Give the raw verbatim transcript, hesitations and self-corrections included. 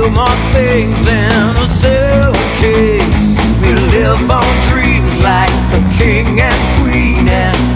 No more things in a suitcase. We live on dreams like the king and queen, and